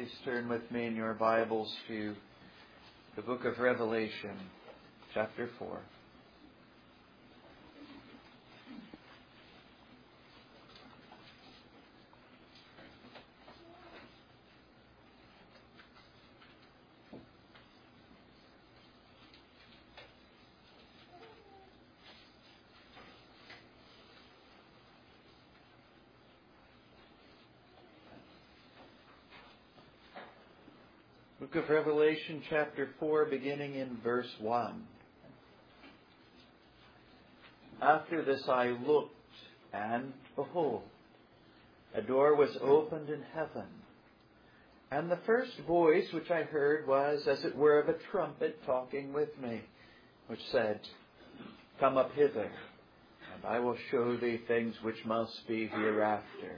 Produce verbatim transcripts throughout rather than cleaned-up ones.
Please turn with me in your Bibles to the book of Revelation, chapter four. Book of Revelation, chapter four, beginning in verse one. After this I looked, and behold, a door was opened in heaven. And the first voice which I heard was, as it were, of a trumpet talking with me, which said, Come up hither, and I will show thee things which must be hereafter.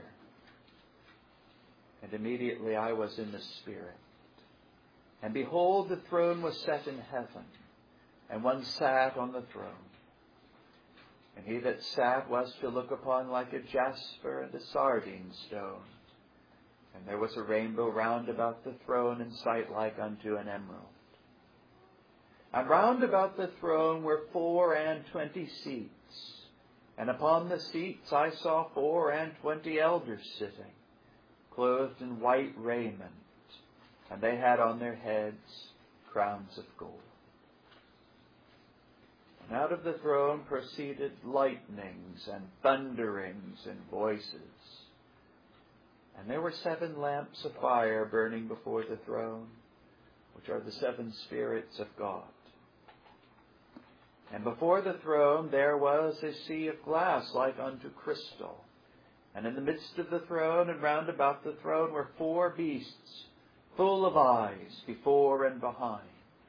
And immediately I was in the Spirit. And behold, the throne was set in heaven, and one sat on the throne. And he that sat was to look upon like a jasper and a sardine stone. And there was a rainbow round about the throne, in sight like unto an emerald. And round about the throne were four and twenty seats. And upon the seats I saw four and twenty elders sitting, clothed in white raiment. And they had on their heads crowns of gold. And out of the throne proceeded lightnings and thunderings and voices. And there were seven lamps of fire burning before the throne, which are the seven spirits of God. And before the throne there was a sea of glass like unto crystal. And in the midst of the throne and round about the throne were four beasts, full of eyes before and behind.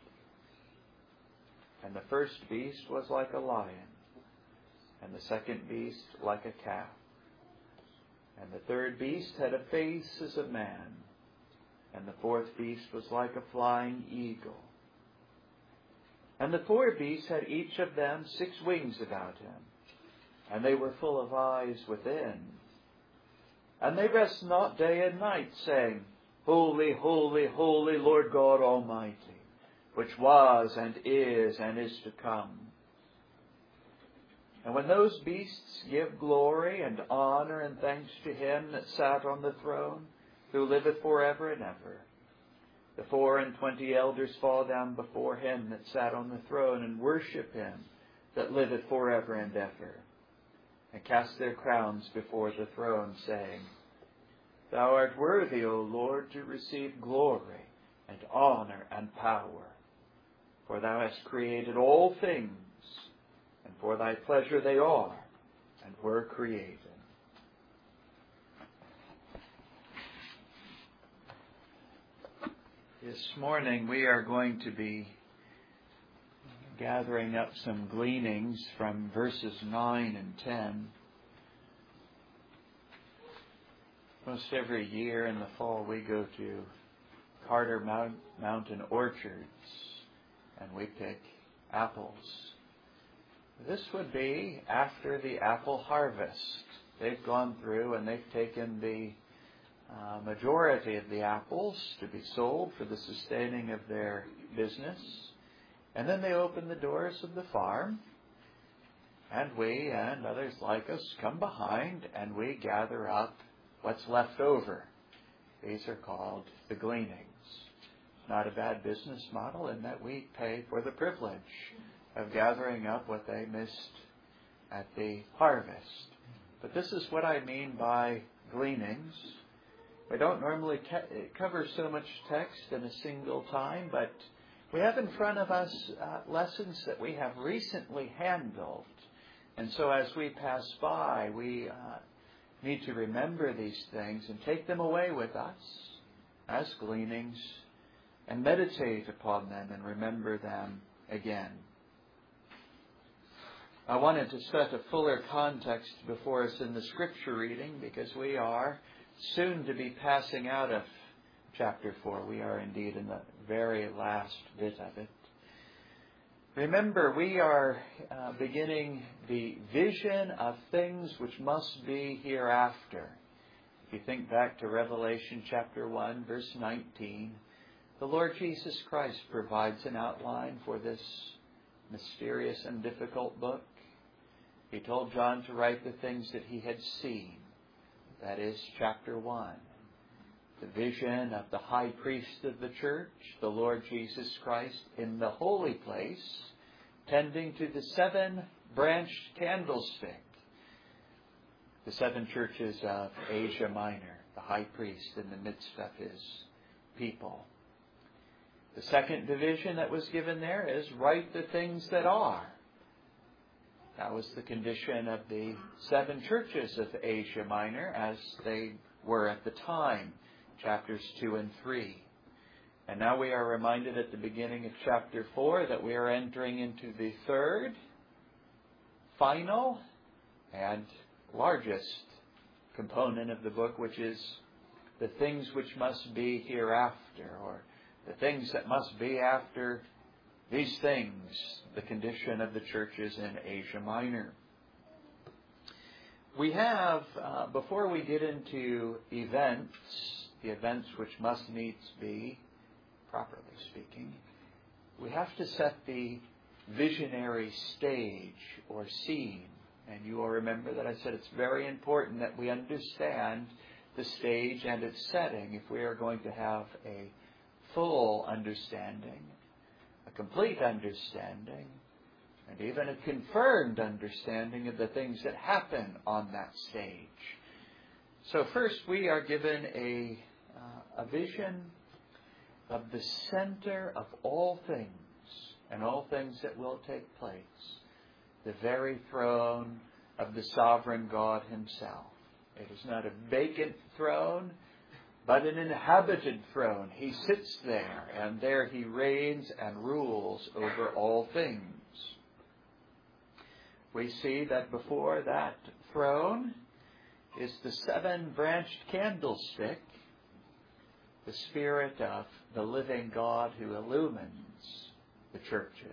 And the first beast was like a lion, and the second beast like a calf. And the third beast had a face as a man, and the fourth beast was like a flying eagle. And the four beasts had each of them six wings about him, and they were full of eyes within. And they rest not day and night, saying, Holy, holy, holy, Lord God Almighty, which was and is and is to come. And when those beasts give glory and honor and thanks to him that sat on the throne, who liveth forever and ever, the four and twenty elders fall down before him that sat on the throne, and worship him that liveth forever and ever, and cast their crowns before the throne, saying, Thou art worthy, O Lord, to receive glory and honor and power. For thou hast created all things, and for thy pleasure they are and were created. This morning we are going to be gathering up some gleanings from verses nine and ten. Most every year in the fall we go to Carter Mount, Mountain Orchards and we pick apples. This would be after the apple harvest. They've gone through and they've taken the uh, majority of the apples to be sold for the sustaining of their business. And then they open the doors of the farm, and we and others like us come behind and we gather up what's left over. These are called the gleanings. Not a bad business model in that we pay for the privilege of gathering up what they missed at the harvest. But this is what I mean by gleanings. We don't normally te- cover so much text in a single time, but we have in front of us uh, lessons that we have recently handled. And so as we pass by, we uh, need to remember these things and take them away with us as gleanings and meditate upon them and remember them again. I wanted to set a fuller context before us in the scripture reading because we are soon to be passing out of chapter four. We are indeed in the very last bit of it. Remember, we are uh, beginning the vision of things which must be hereafter. If you think back to Revelation chapter one, verse nineteen, the Lord Jesus Christ provides an outline for this mysterious and difficult book. He told John to write the things that he had seen. That is chapter one. The vision of the high priest of the church, the Lord Jesus Christ, in the holy place, tending to the seven-branched candlestick. The seven churches of Asia Minor, the high priest in the midst of his people. The second division that was given there is write the things that are. That was the condition of the seven churches of Asia Minor as they were at the time, chapters two and three. And now we are reminded at the beginning of chapter four that we are entering into the third, final, and largest component of the book, which is the things which must be hereafter, or the things that must be after these things, the condition of the churches in Asia Minor. We have, uh, before we get into events, the events which must needs be, properly speaking, we have to set the visionary stage or scene. And you will remember that I said it's very important that we understand the stage and its setting if we are going to have a full understanding, a complete understanding, and even a confirmed understanding of the things that happen on that stage. So first we are given a, uh, a vision of the center of all things and all things that will take place. The very throne of the sovereign God himself. It is not a vacant throne, but an inhabited throne. He sits there, and there he reigns and rules over all things. We see that before that throne is the seven-branched candlestick, the Spirit of the living God who illumines the churches.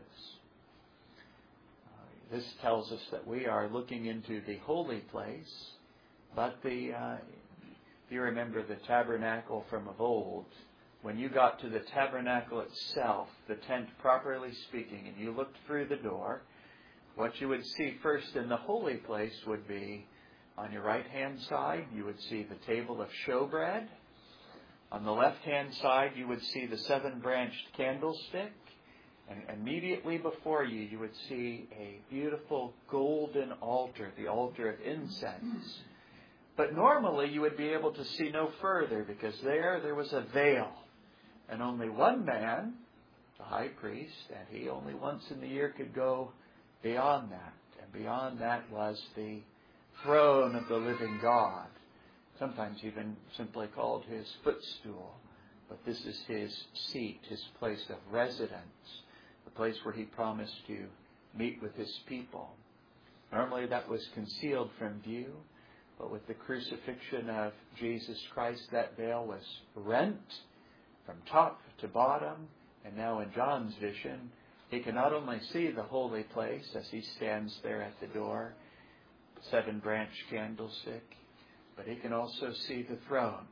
This tells us that we are looking into the holy place, but the, uh, if you remember the tabernacle from of old, when you got to the tabernacle itself, the tent properly speaking, and you looked through the door, what you would see first in the holy place would be, on your right-hand side, you would see the table of showbread. On the left-hand side, you would see the seven-branched candlestick. And immediately before you, you would see a beautiful golden altar, the altar of incense. But normally you would be able to see no further because there, there was a veil. And only one man, the high priest, and he only once in the year could go beyond that. And beyond that was the throne of the living God, sometimes even simply called his footstool. But this is his seat, his place of residence. The place where he promised to meet with his people. Normally that was concealed from view, but with the crucifixion of Jesus Christ, that veil was rent from top to bottom, and now in John's vision, he can not only see the holy place as he stands there at the door, seven-branched candlestick, but he can also see the throne.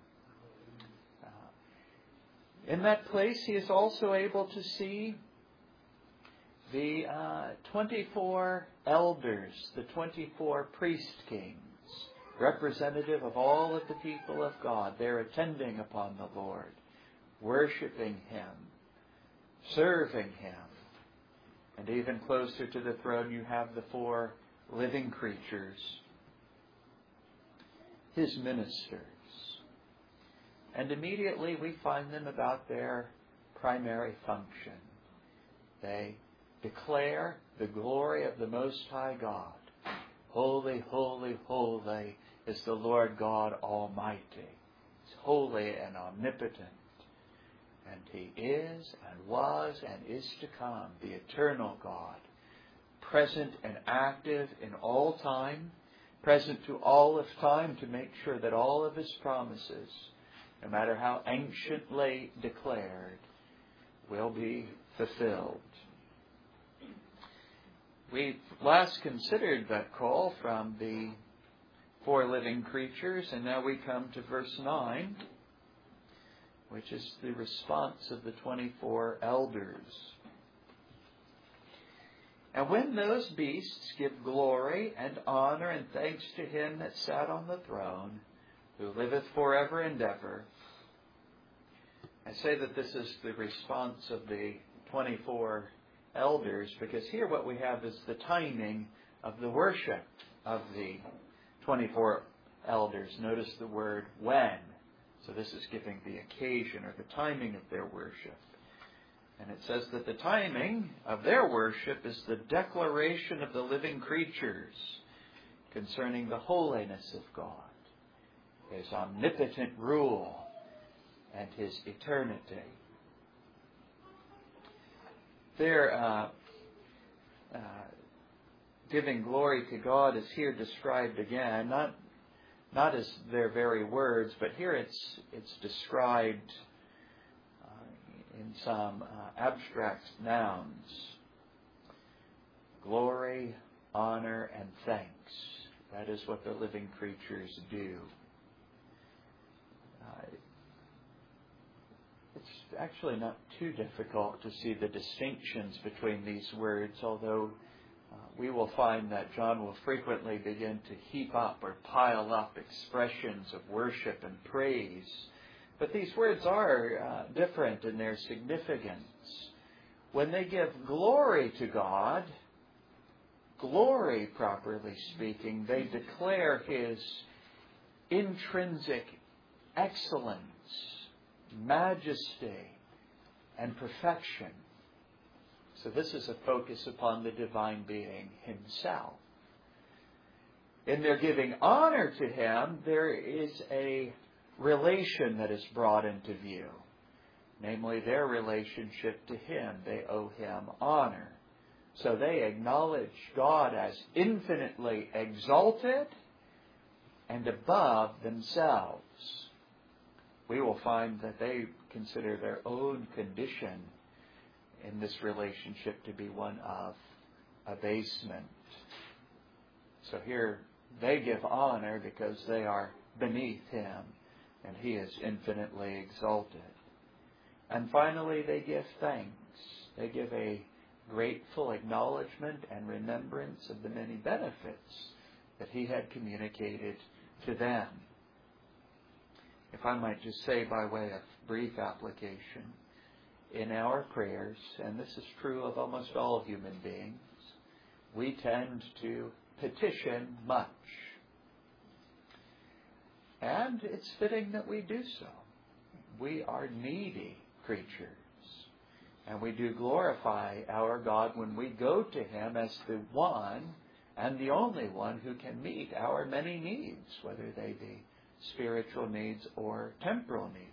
Uh, in that place, he is also able to see the uh, twenty-four elders, the twenty-four priest kings, representative of all of the people of God. They're attending upon the Lord, worshiping him, serving him. And even closer to the throne, you have the four living creatures, his ministers. And immediately we find them about their primary function. They declare the glory of the Most High God. Holy, holy, holy is the Lord God Almighty. He's holy and omnipotent. And he is and was and is to come, the eternal God, present and active in all time, present to all of time to make sure that all of his promises, no matter how anciently declared, will be fulfilled. We last considered that call from the four living creatures. And now we come to verse nine, which is the response of the twenty-four elders. And when those beasts give glory and honor and thanks to him that sat on the throne, who liveth forever and ever. I say that this is the response of the twenty-four elders, because here what we have is the timing of the worship of the twenty-four elders. Notice the word when. So this is giving the occasion or the timing of their worship. And it says that the timing of their worship is the declaration of the living creatures concerning the holiness of God, his omnipotent rule, and his eternity. Their uh, uh, giving glory to God is here described again, not not as their very words, but here it's it's described in some uh, abstract nouns. Glory, honor, and thanks. That is what the living creatures do. Uh, it's actually not too difficult to see the distinctions between these words, although uh, we will find that John will frequently begin to heap up or pile up expressions of worship and praise. But these words are uh, different in their significance. When they give glory to God, glory, properly speaking, they declare his intrinsic excellence, majesty, and perfection. So this is a focus upon the divine being himself. In their giving honor to him, there is a relation that is brought into view, namely their relationship to him. They owe him honor. So they acknowledge God as infinitely exalted and above themselves. We will find that they consider their own condition in this relationship to be one of abasement. So here they give honor because they are beneath him, and he is infinitely exalted. And finally, they give thanks. They give a grateful acknowledgement and remembrance of the many benefits that he had communicated to them. If I might just say by way of brief application, in our prayers, and this is true of almost all human beings, we tend to petition much. And it's fitting that we do so. We are needy creatures. And we do glorify our God when we go to him as the one and the only one who can meet our many needs, whether they be spiritual needs or temporal needs.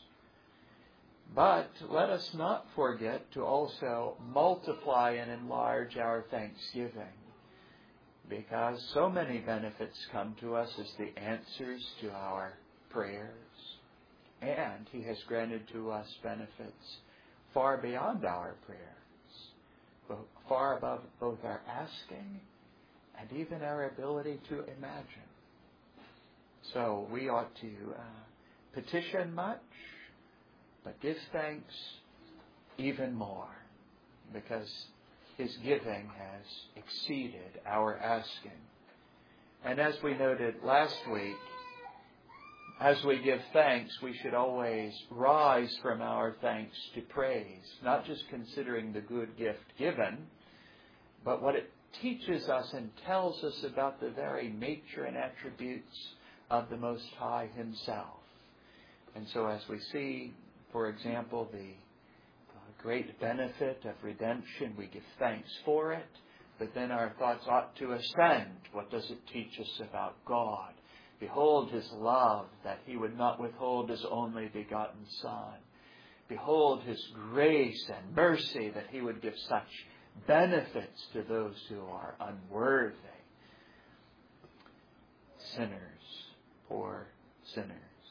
But let us not forget to also multiply and enlarge our thanksgiving, because so many benefits come to us as the answers to our prayers. And he has granted to us benefits far beyond our prayers, far above both our asking and even our ability to imagine. So we ought to uh, petition much, but give thanks even more, because his giving has exceeded our asking. And as we noted last week, as we give thanks, we should always rise from our thanks to praise, not just considering the good gift given, but what it teaches us and tells us about the very nature and attributes of the Most High himself. And so as we see, for example, the great benefit of redemption, we give thanks for it, but then our thoughts ought to ascend. What does it teach us about God? Behold his love, that he would not withhold his only begotten Son. Behold his grace and mercy, that he would give such benefits to those who are unworthy. Sinners, poor sinners.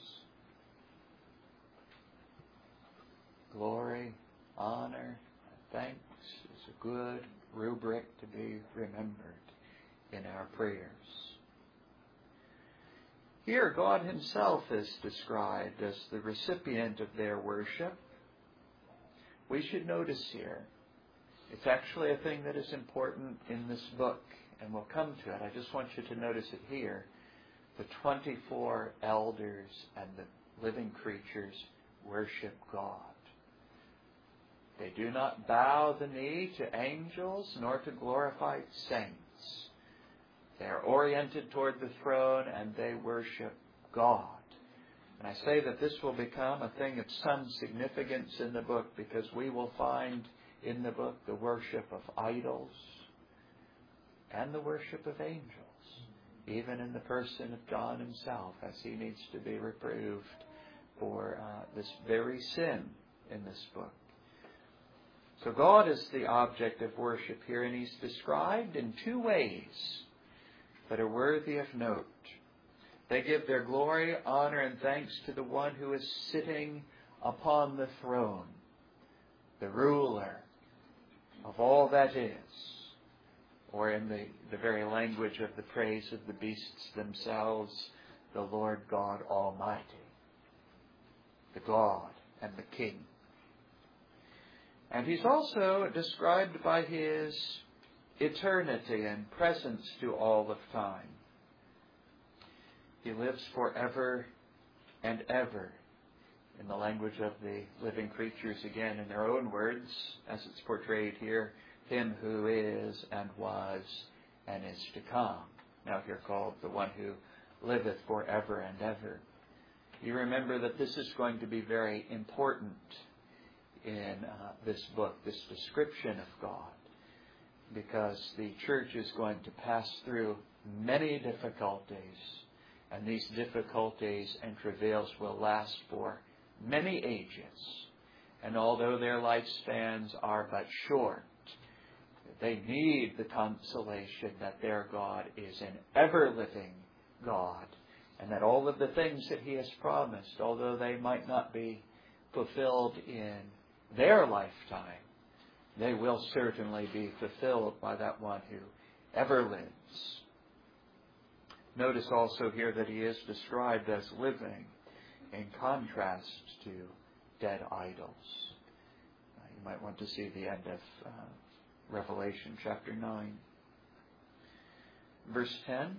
Glory, honor, and thanks is a good rubric to be remembered in our prayers. Here, God himself is described as the recipient of their worship. We should notice here, it's actually a thing that is important in this book, and we'll come to it. I just want you to notice it here. The twenty-four elders and the living creatures worship God. They do not bow the knee to angels nor to glorified saints. They are oriented toward the throne and they worship God. And I say that this will become a thing of some significance in the book, because we will find in the book the worship of idols and the worship of angels, even in the person of John himself, as he needs to be reproved for uh, this very sin in this book. So God is the object of worship here, and he's described in two ways that are worthy of note. They give their glory, honor, and thanks to the one who is sitting upon the throne, the ruler of all that is, or in the, the very language of the praise of the beasts themselves, the Lord God Almighty, the God and the King. And he's also described by his eternity and presence to all of time. He lives forever and ever. In the language of the living creatures, again, in their own words, as it's portrayed here, him who is and was and is to come. Now here called the one who liveth forever and ever. You remember that this is going to be very important in uh, this book, this description of God, because the church is going to pass through many difficulties, and these difficulties and travails will last for many ages. And although their lifespans are but short, they need the consolation that their God is an ever-living God, and that all of the things that he has promised, although they might not be fulfilled in their lifetime, they will certainly be fulfilled by that one who ever lives. Notice also here that he is described as living in contrast to dead idols. Uh, you might want to see the end of uh, Revelation chapter nine. Verse ten.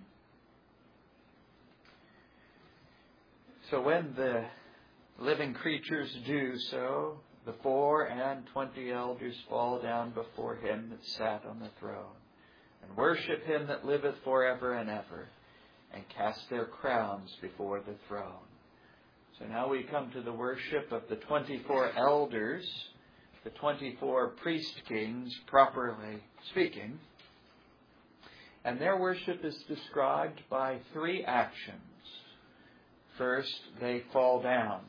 So when the living creatures do so, the four and twenty elders fall down before him that sat on the throne, and worship him that liveth forever and ever, and cast their crowns before the throne. So now we come to the worship of the twenty-four elders, the twenty-four priest kings, properly speaking. And their worship is described by three actions. First, they fall down.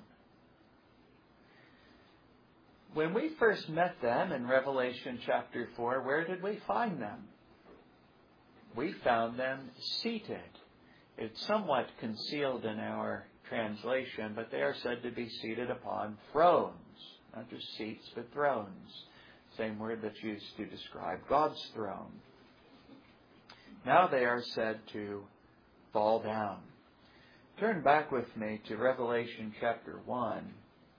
When we first met them in Revelation chapter four, where did we find them? We found them seated. It's somewhat concealed in our translation, but they are said to be seated upon thrones. Not just seats, but thrones. Same word that's used to describe God's throne. Now they are said to fall down. Turn back with me to Revelation chapter one.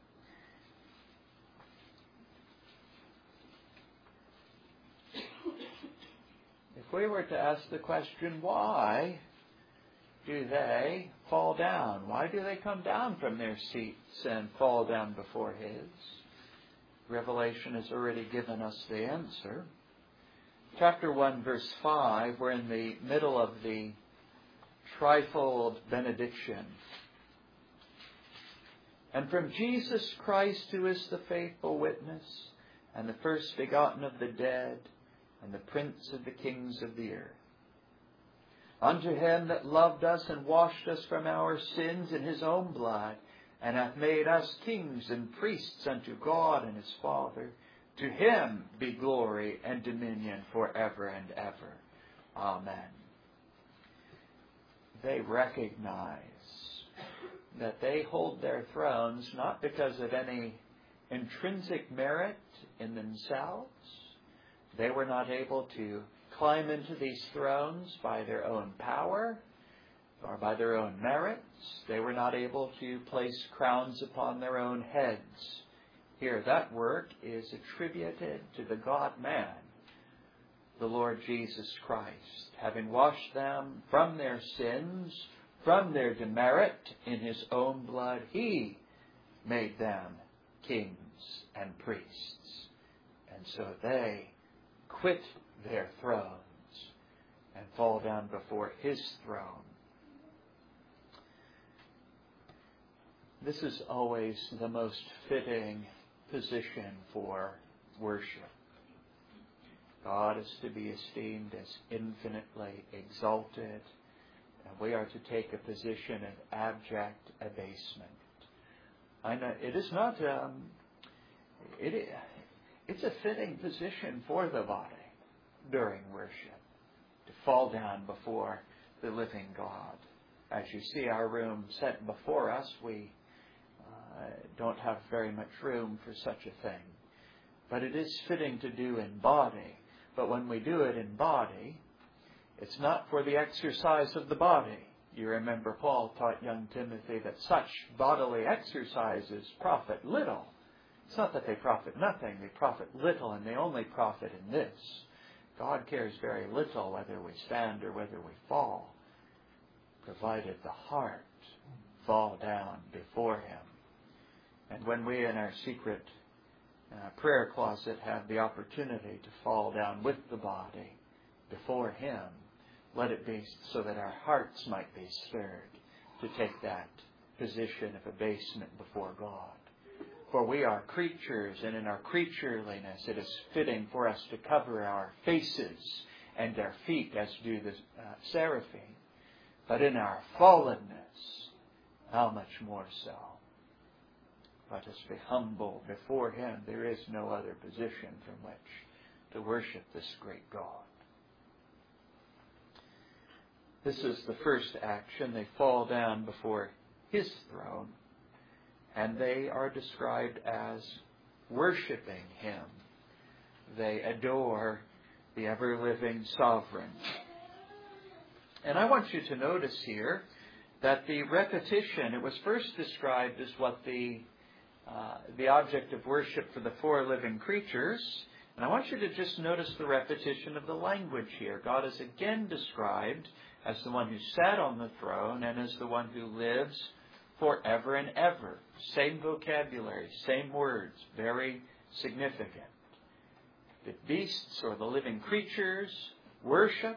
If we were to ask the question, why do they fall down? Why do they come down from their seats and fall down before his? Revelation has already given us the answer. Chapter one, verse five, we're in the middle of the trifold benediction. And from Jesus Christ, who is the faithful witness, and the first begotten of the dead, and the prince of the kings of the earth, unto him that loved us and washed us from our sins in his own blood, and hath made us kings and priests unto God and his Father, to him be glory and dominion forever and ever. Amen. They recognize that they hold their thrones not because of any intrinsic merit in themselves. They were not able to climb into these thrones by their own power. or by their own merits. They were not able to place crowns upon their own heads. Here, that work is attributed to the God-man, the Lord Jesus Christ, having washed them from their sins, from their demerit in His own blood. He made them kings and priests. And so they quit their thrones and fall down before His throne. This is always the most fitting position for worship. God is to be esteemed as infinitely exalted, and we are to take a position of abject abasement. I know it is not. Um, it it's a fitting position for the body during worship to fall down before the living God. As you see our room set before us, we uh, don't have very much room for such a thing. But it is fitting to do in body. But when we do it in body, it's not for the exercise of the body. You remember Paul taught young Timothy that such bodily exercises profit little. It's not that they profit nothing, they profit little, and they only profit in this. God cares very little whether we stand or whether we fall, provided the heart fall down before Him. And when we in our secret uh, prayer closet have the opportunity to fall down with the body before Him, let it be so that our hearts might be stirred to take that position of abasement before God. For we are creatures, and in our creatureliness it is fitting for us to cover our faces and our feet as do the uh, seraphim. But in our fallenness, how much more so? Let us be humble before Him. There is no other position from which to worship this great God. This is the first action. They fall down before His throne, and they are described as worshiping Him. They adore the ever-living sovereign. And I want you to notice here that the repetition, it was first described as what the uh, the object of worship for the four living creatures. And I want you to just notice the repetition of the language here. God is again described as the one who sat on the throne and as the one who lives forever and ever. Same vocabulary, same words, very significant. The beasts or the living creatures worship,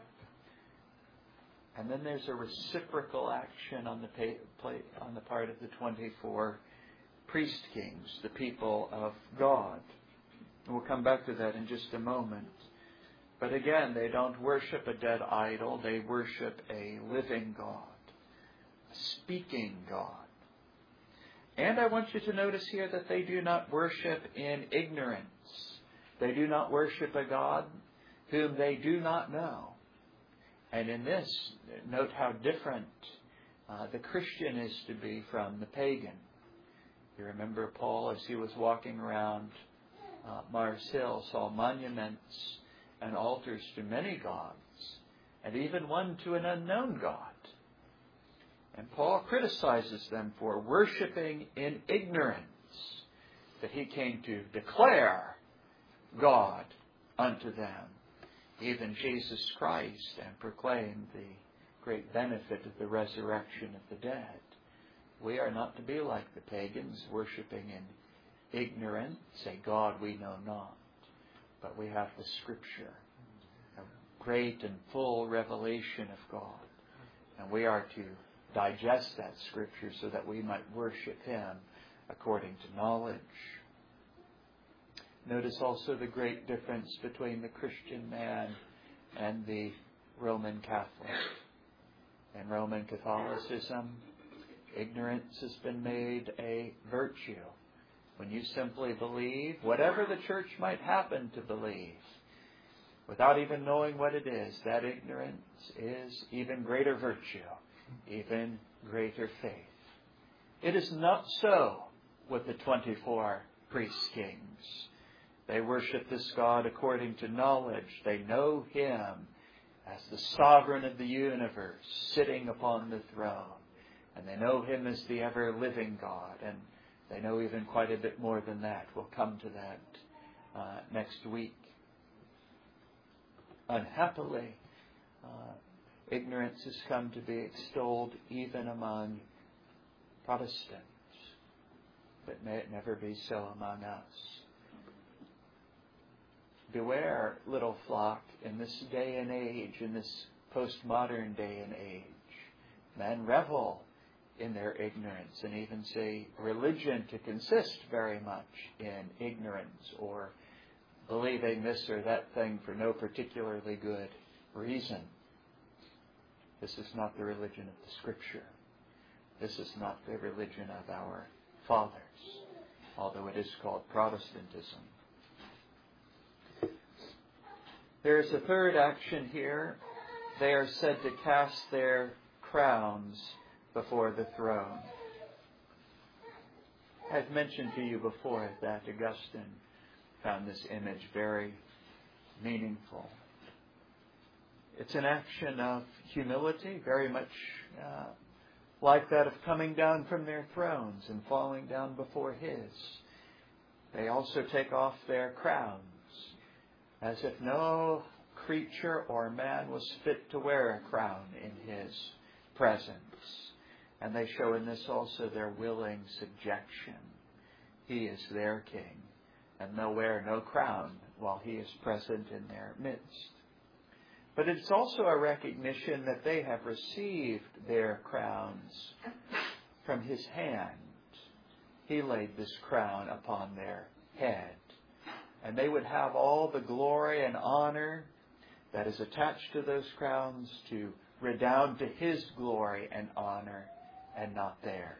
and then there's a reciprocal action on the pay, on the part of the twenty-four priest kings, the people of God. And we'll come back to that in just a moment. But again, they don't worship a dead idol. They worship a living God, a speaking God. And I want you to notice here that they do not worship in ignorance. They do not worship a God whom they do not know. And in this, note how different uh, the Christian is to be from the pagan. You remember Paul, as he was walking around uh, Mars Hill, saw monuments and altars to many gods, and even one to an unknown God. And Paul criticizes them for worshiping in ignorance, that he came to declare God unto them, even Jesus Christ, and proclaim the great benefit of the resurrection of the dead. We are not to be like the pagans, worshiping in ignorance, a God we know not. But we have the Scripture, a great and full revelation of God. And we are to digest that Scripture so that we might worship Him according to knowledge. Notice also the great difference between the Christian man and the Roman Catholic. In Roman Catholicism, ignorance has been made a virtue. When you simply believe whatever the church might happen to believe, without even knowing what it is, that ignorance is even greater virtue, even greater faith. It is not so with the twenty-four priest kings. They worship this God according to knowledge. They know Him as the sovereign of the universe, sitting upon the throne. And they know Him as the ever-living God. And they know even quite a bit more than that. We'll come to that uh, next week. Unhappily, uh, ignorance has come to be extolled even among Protestants. But may it never be so among us. Beware, little flock, in this day and age, in this postmodern day and age. Men revel in their ignorance and even say religion to consist very much in ignorance or believing this or that thing for no particularly good reason. This is not the religion of the Scripture. This is not the religion of our fathers, although it is called Protestantism. There is a third action here. They are said to cast their crowns before the throne. I've mentioned to you before that Augustine found this image very meaningful. It's an action of humility, very much uh, like that of coming down from their thrones and falling down before His. They also take off their crowns, as if no creature or man was fit to wear a crown in His presence. And they show in this also their willing subjection. He is their king, and they'll wear no crown while He is present in their midst. But it's also a recognition that they have received their crowns from His hand. He laid this crown upon their head. And they would have all the glory and honor that is attached to those crowns to redound to His glory and honor and not theirs.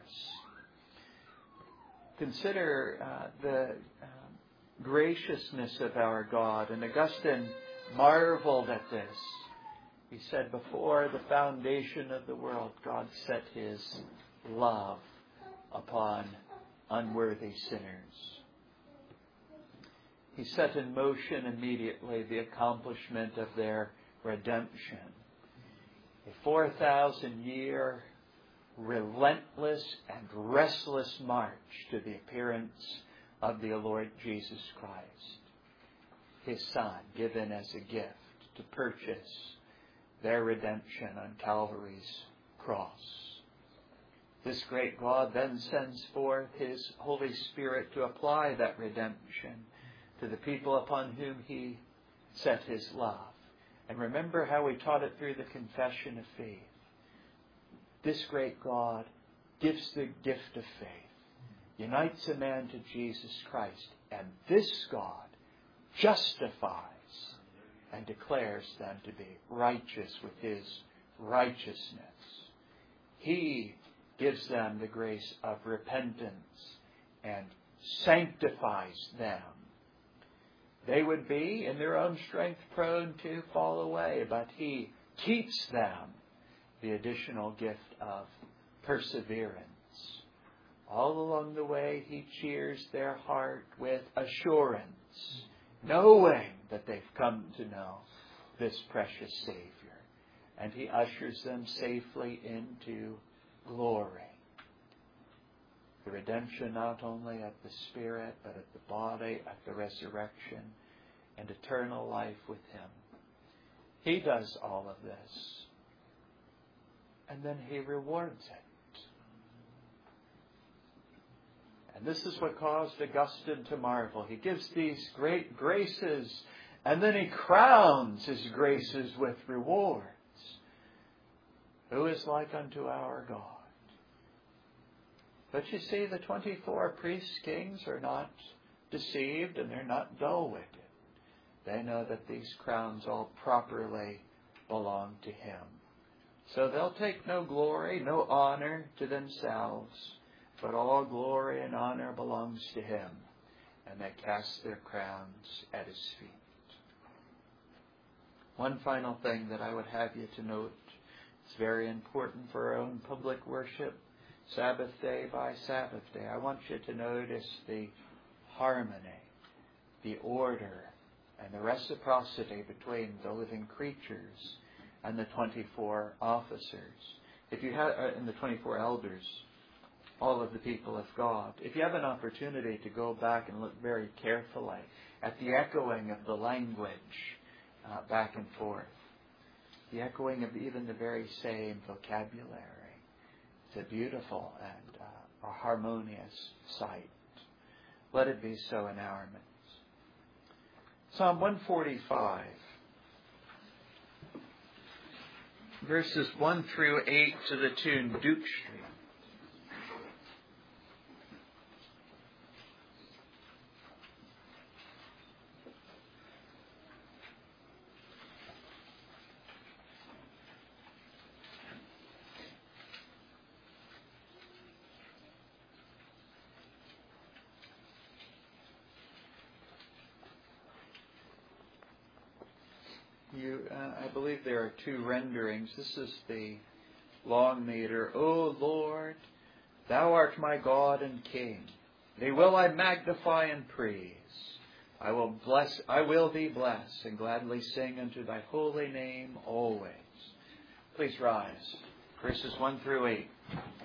Consider uh, the uh, graciousness of our God. And Augustine marveled at this. He said, before the foundation of the world, God set His love upon unworthy sinners. He set in motion immediately the accomplishment of their redemption. A four thousand year relentless and restless march to the appearance of the Lord Jesus Christ, His Son, given as a gift to purchase their redemption on Calvary's cross. This great God then sends forth His Holy Spirit to apply that redemption to the people upon whom He set His love. And remember how we taught it through the confession of faith. This great God gives the gift of faith, unites a man to Jesus Christ, and this God justifies and declares them to be righteous with His righteousness. He gives them the grace of repentance and sanctifies them. They would be, in their own strength, prone to fall away, but He keeps them the additional gift of perseverance. All along the way, He cheers their heart with assurance, knowing that they've come to know this precious Savior. And He ushers them safely into glory. The redemption not only of the Spirit, but of the body, of the resurrection, and eternal life with Him. He does all of this. And then He rewards it. And this is what caused Augustine to marvel. He gives these great graces, and then He crowns His graces with rewards. Who is like unto our God? But you see, the twenty-four priest kings are not deceived, and they're not dull-witted. They know that these crowns all properly belong to Him. So they'll take no glory, no honor to themselves, but all glory and honor belongs to Him. And they cast their crowns at His feet. One final thing that I would have you to note, it's very important for our own public worship, Sabbath day by Sabbath day. I want you to notice the harmony, the order, and the reciprocity between the living creatures and the twenty-four officers. If you have, uh, and the twenty-four elders, all of the people of God. If you have an opportunity to go back and look very carefully at the echoing of the language uh, back and forth, the echoing of even the very same vocabulary, it's a beautiful and uh, a harmonious sight. Let it be so in our midst. Psalm one forty-five, verses one through eight, to the tune Duke Street. You, uh, I believe there are two renderings. This is the long meter. O Lord, Thou art my God and King. Thee will I magnify and praise. I will bless. I will Thee bless and gladly sing unto Thy holy name always. Please rise. Verses one through eight.